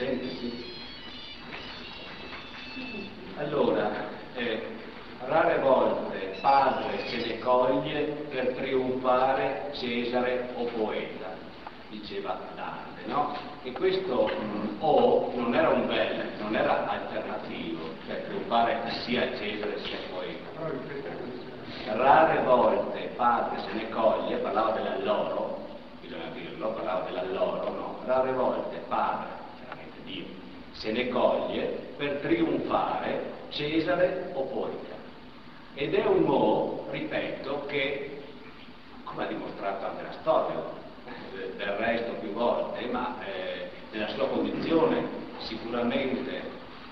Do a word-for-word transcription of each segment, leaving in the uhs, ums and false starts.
Senti, sì. Allora, eh, rare volte padre se ne coglie per trionfare Cesare o poeta, diceva Dante, no? E questo mh, o non era un bel, non era alternativo, cioè trionfare sia Cesare sia poeta. Rare volte padre se ne coglie, parlava dell'alloro, bisogna dirlo, parlava dell'alloro, no? Rare volte padre, chiaramente Dio, se ne coglie per trionfare Cesare o poeta. Ed è un mo, ripeto, che, come ha dimostrato anche la storia, del resto più volte, ma eh, nella sua condizione sicuramente,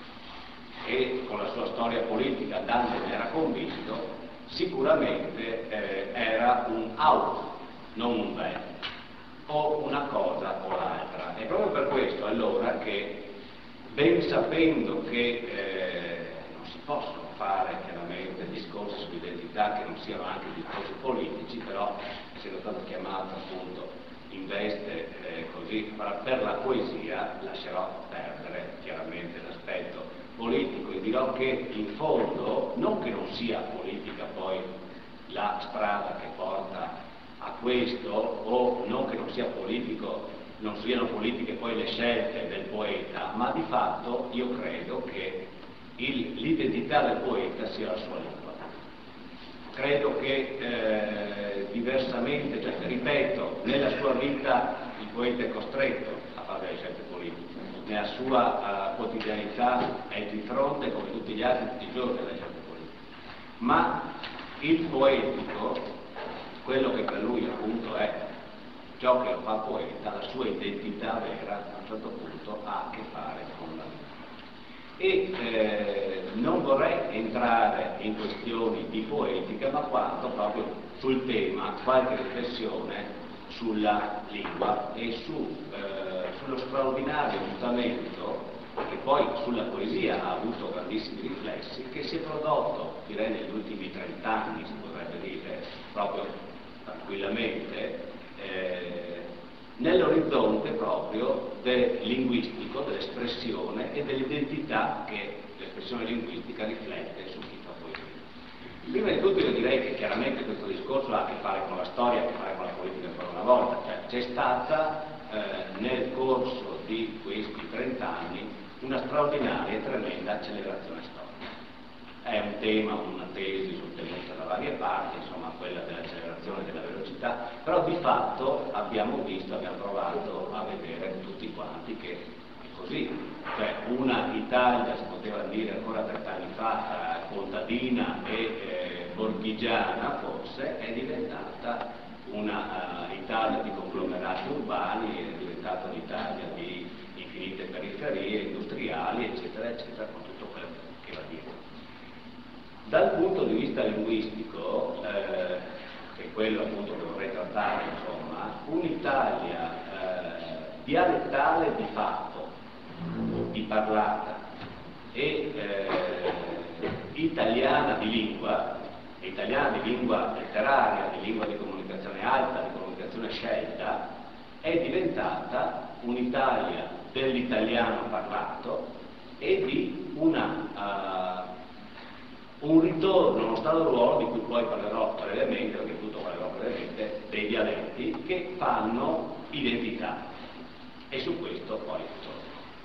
e con la sua storia politica Dante ne era convinto, sicuramente eh, era un out, non un bel, o una cosa o l'altra. E proprio per questo allora che, ben sapendo che eh, non si possono fare chiaramente discorsi sull'identità che non siano anche discorsi politici, però essendo stato chiamato appunto in veste eh, così per la poesia, lascerò perdere chiaramente l'aspetto politico e dirò che in fondo, non che non sia politica poi la strada che porta a questo, o non che non sia politico, non siano politiche poi le scelte del poeta, ma di fatto io credo che l'identità del poeta sia la sua lingua. Credo che eh, diversamente, cioè, ripeto, nella sua vita il poeta è costretto a fare delle scelte politiche, nella sua uh, quotidianità è di fronte, come tutti gli altri, tutti i giorni alle scelte politiche. Ma il poetico, quello che per lui appunto è ciò che lo fa poeta, la sua identità vera, a un certo punto ha a che fare con la vita. E eh, non vorrei entrare in questioni di poetica, ma quanto proprio sul tema, qualche riflessione sulla lingua e su, eh, sullo straordinario mutamento che poi sulla poesia ha avuto grandissimi riflessi, che si è prodotto, direi, negli ultimi trent'anni, si potrebbe dire proprio tranquillamente, eh, nell'orizzonte proprio del linguistico, dell'espressione e dell'identità che l'espressione linguistica riflette su chi fa poesia. Prima di tutto io direi che chiaramente questo discorso ha a che fare con la storia, ha a che fare con la politica ancora una volta, cioè c'è stata eh, nel corso di questi trent'anni una straordinaria e tremenda accelerazione storica. È un tema, una tesi sostenuta da varie parti, insomma quella dell'accelerazione della velocità, però di fatto abbiamo visto, abbiamo provato a vedere tutti quanti che è così, cioè una Italia, si poteva dire ancora trent'anni fa, eh, contadina e eh, borghigiana forse, è diventata una uh, Italia di conglomerati urbani, è diventata un'Italia di infinite periferie industriali, eccetera, eccetera, con tutto quello che va dietro. Dal punto di vista linguistico, eh, che è quello appunto che vorrei trattare, insomma, un'Italia eh, dialettale di fatto, di parlata, e eh, italiana di lingua, italiana di lingua letteraria, di lingua di comunicazione alta, di comunicazione scelta, è diventata un'Italia dell'italiano parlato e di una... Uh, un ritorno, uno stato ruolo di cui poi parlerò brevemente, perché tutto parlerò brevemente, dei dialetti che fanno identità, e su questo poi torno.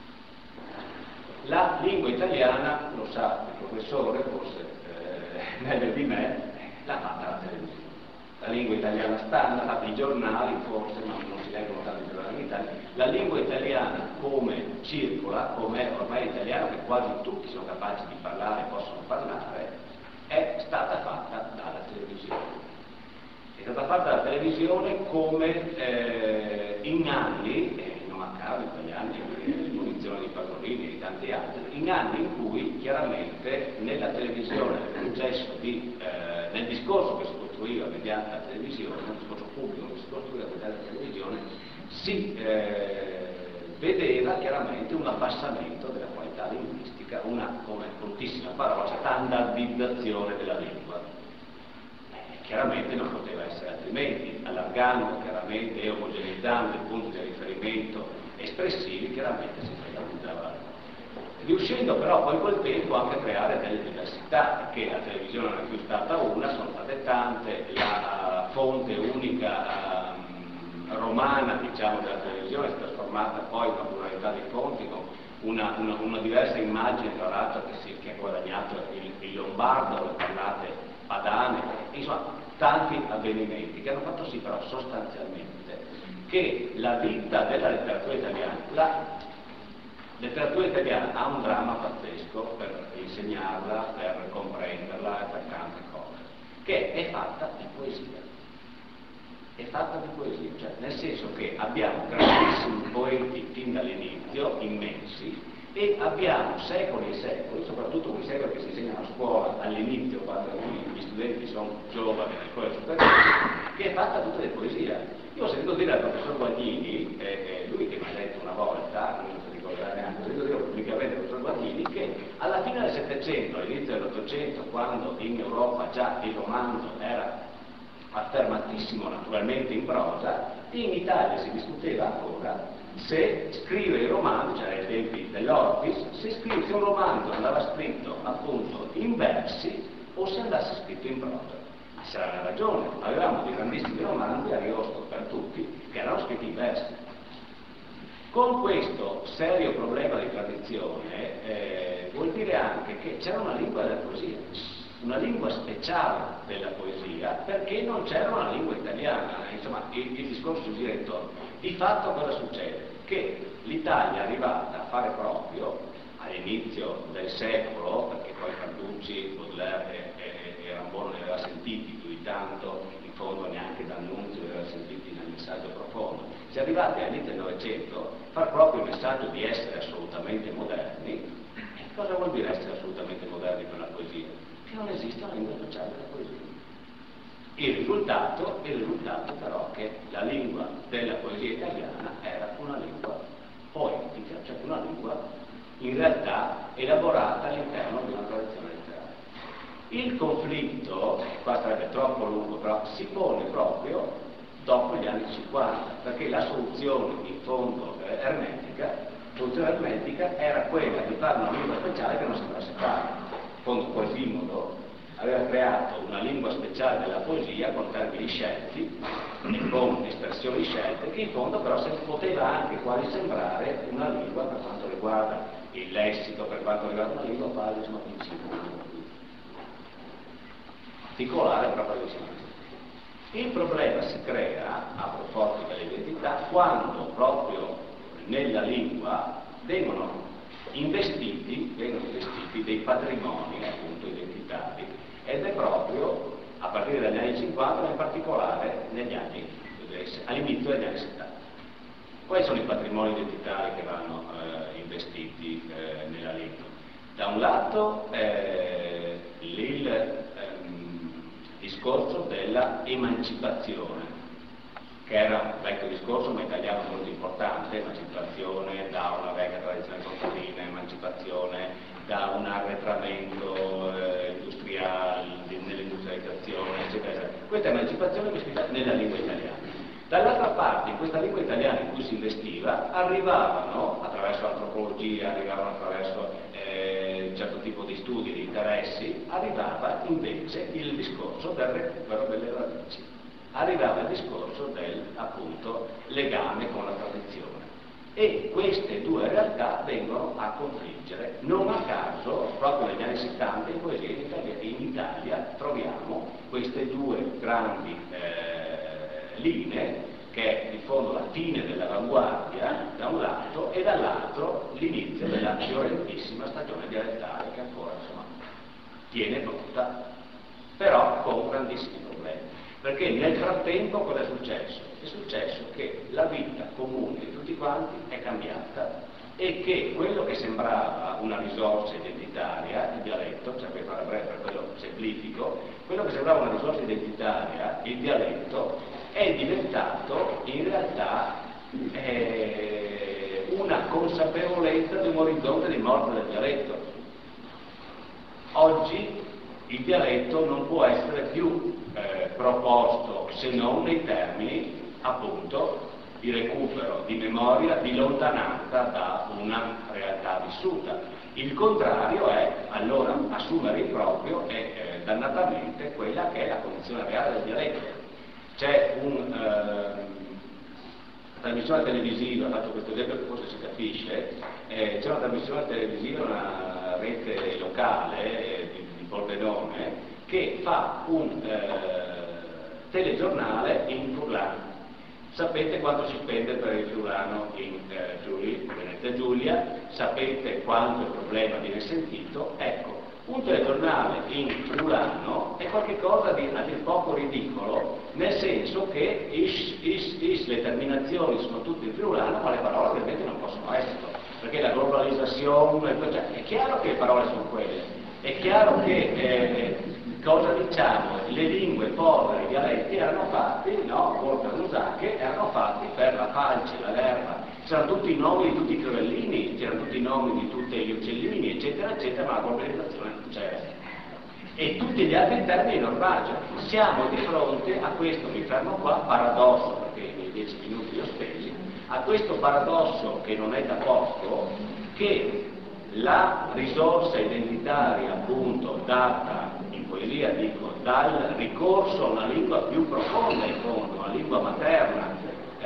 La lingua italiana, lo sa il professore, forse eh, meglio di me, l'ha fatta la televisione. La lingua italiana standard, l'ha fatta i giornali forse, ma non si leggono tanti giornali in Italia. La lingua italiana come circola, come è ormai italiano, che quasi tutti sono capaci di parlare e possono parlare, è stata fatta dalla televisione. È stata fatta dalla televisione come eh, in anni, e non a caso in quegli anni, l'abolizione di Pasolini e di tanti altri, in anni in cui chiaramente nella televisione, nel processo di, eh, nel discorso che si costruiva mediante la televisione, nel discorso pubblico che si costruiva mediante la televisione, si eh, vedeva chiaramente un abbassamento della qualità linguistica, una, come bruttissima parola, standardizzazione della lingua. Eh, chiaramente non poteva essere altrimenti, allargando chiaramente e omogeneizzando i punti di riferimento espressivi, chiaramente si Valle. Riuscendo però poi col tempo anche a creare delle diversità, perché la televisione non è più stata una, sono state tante, la fonte unica um, romana, diciamo, della televisione si è trasformata poi in una pluralità di fonti, con una, una, una diversa immagine, tra l'altro, che, si, che ha guadagnato il, il lombardo, le parlate padane, insomma, tanti avvenimenti che hanno fatto sì però sostanzialmente che la vita della letteratura italiana, la letteratura italiana ha un dramma pazzesco per insegnarla, per comprenderla e per tante cose, che è fatta di poesia. È fatta di poesia, cioè nel senso che abbiamo grandissimi poeti fin dall'inizio, immensi, e abbiamo secoli e secoli, soprattutto quei secoli che si insegnano a scuola all'inizio, quando gli studenti sono giovani nel scuola superiore, che è fatta tutta di poesia. Io ho sentito dire al professor Guaglini, eh, eh, lui che mi ha detto una volta, non si ricorderà neanche, ho sentito dire pubblicamente al professor Guaglini, che alla fine del Settecento, all'inizio dell'Ottocento, quando in Europa già il romanzo era affermatissimo naturalmente in prosa, in Italia si discuteva ancora se scrivere il romanzo, cioè ai tempi dell'Ortis, se scrisse un romanzo andava scritto appunto in versi o se andasse scritto in prosa. Ma c'era una ragione, avevamo dei grandissimi romanzi, Ariosto per tutti, che erano scritti in versi. Con questo serio problema di tradizione eh, vuol dire anche che c'era una lingua della poesia, una lingua speciale della poesia, perché non c'era una lingua italiana, insomma il, il discorso gira intorno. Di fatto cosa succede? Che l'Italia è arrivata a fare proprio all'inizio del secolo, perché poi Carducci, Baudelaire e, e, e Rimbaud non ne aveva sentiti più di tanto, in fondo neanche D'Annunzio ne aveva sentiti nel messaggio profondo, si è arrivati all'inizio del Novecento a fare proprio il messaggio di essere assolutamente moderni. E cosa vuol dire essere assolutamente moderni per la poesia? Che non esiste una lingua speciale della poesia. Il risultato, il risultato però che la lingua della poesia italiana era una lingua poetica, cioè una lingua in realtà elaborata all'interno di una tradizione letteraria. Il conflitto, qua sarebbe troppo lungo, però si pone proprio dopo gli anni cinquanta, perché la soluzione in fondo eh, ermetica, la soluzione ermetica era quella di fare una lingua speciale che non si potesse fare. In fondo Quasimodo aveva creato una lingua speciale della poesia con termini scelti e con espressioni scelte, che in fondo però se poteva anche quasi sembrare una lingua per quanto riguarda il lessico, per quanto riguarda una lingua quasi insomma particolare proprio vicino. Il problema si crea a proposito dell'identità quando proprio nella lingua vengono investiti, vengono investiti dei patrimoni appunto identitari, ed è proprio a partire dagli anni cinquanta, ma in particolare negli anni, all'inizio degli anni settanta. Quali sono i patrimoni identitari che vanno eh, investiti eh, nella lingua? Da un lato eh, il ehm, discorso della emancipazione, che era un vecchio discorso ma italiano molto importante, emancipazione da una vecchia tradizione contadina, emancipazione da un arretramento eh, industriale, nell'industrializzazione, eccetera, eccetera. Questa emancipazione che si fa nella lingua italiana. Dall'altra parte, in questa lingua italiana in cui si investiva, arrivavano, attraverso l'antropologia, arrivavano attraverso eh, un certo tipo di studi, di interessi, arrivava invece il discorso del recupero delle radici. Arrivava il discorso del, appunto, legame con la tradizione. E queste due realtà vengono a confliggere. Non a caso, proprio negli anni settanta, in poesia in Italia, in Italia troviamo queste due grandi eh, linee, che è in fondo la fine dell'avanguardia, da un lato, e dall'altro l'inizio della fiorentissima stagione dialettale, che ancora, insomma, tiene pronta, però con grandissimi problemi. Perché nel frattempo cosa è successo? È successo che la vita comune di tutti quanti è cambiata e che quello che sembrava una risorsa identitaria, il dialetto, cioè per fare breve, per quello semplifico, quello che sembrava una risorsa identitaria, il dialetto, è diventato in realtà eh, una consapevolezza di un orizzonte di morte del dialetto. Oggi il dialetto non può essere più eh, proposto se non nei termini appunto di recupero di memoria di lontananza da una realtà vissuta. Il contrario è allora assumere il proprio e eh, dannatamente quella che è la condizione reale del dialetto. C'è un eh, trasmissione televisiva, faccio questo esempio che forse si capisce, eh, c'è una trasmissione televisiva, una rete locale eh, di, di Pordenone, che fa un eh, telegiornale in furlano. Sapete quanto si spende per il friulano in eh, Friuli, Venezia Giulia, sapete quanto il problema viene sentito, ecco, un telegiornale in friulano è qualcosa di a dir poco ridicolo, nel senso che is, is, is, le terminazioni sono tutte in friulano, ma le parole ovviamente non possono esserlo, perché la globalizzazione, cioè, è chiaro che le parole sono quelle, è chiaro che eh, cosa diciamo, le lingue povere, i dialetti erano fatti, no, o per l'usacche, erano fatti per la falce, la lerba, c'erano tutti i nomi di tutti i crevellini, c'erano tutti i nomi di tutti gli uccellini, eccetera, eccetera, ma la globalizzazione non c'era. E tutti gli altri termini normali. Siamo di fronte a questo, mi fermo qua, paradosso, perché i miei dieci minuti li ho spesi, a questo paradosso che non è da poco, che la risorsa identitaria appunto data in poesia, dico, dal ricorso a una lingua più profonda in fondo, una lingua materna,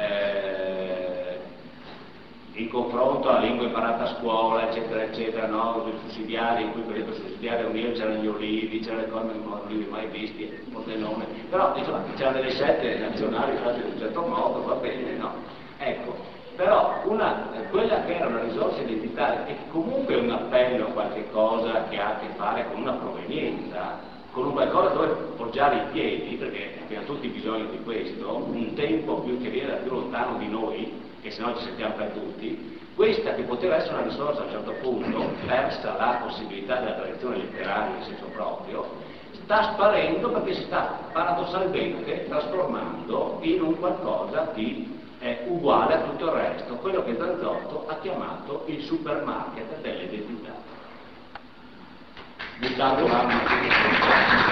eh, in confronto alla lingua imparata a scuola, eccetera, eccetera, no? Sui sussidiari, in cui per esempio sul sussidiario mio c'erano gli olivi, c'erano le cose che non avevo mai visti, un nome, però insomma c'erano delle scelte nazionali fatte in un certo modo, va bene, no? Ecco. Però una, quella che era una risorsa identitaria e che comunque è un appello a qualche cosa che ha a che fare con una provenienza, con un qualcosa dove poggiare i piedi, perché abbiamo tutti bisogno di questo, un tempo più che viene da più lontano di noi, che se no ci sentiamo perduti, questa che poteva essere una risorsa a un certo punto, persa la possibilità della tradizione letteraria in senso proprio, sta sparendo perché si sta paradossalmente trasformando in un qualcosa di è uguale a tutto il resto, quello che Zanzotto ha chiamato il supermarket delle identità. Buttato là.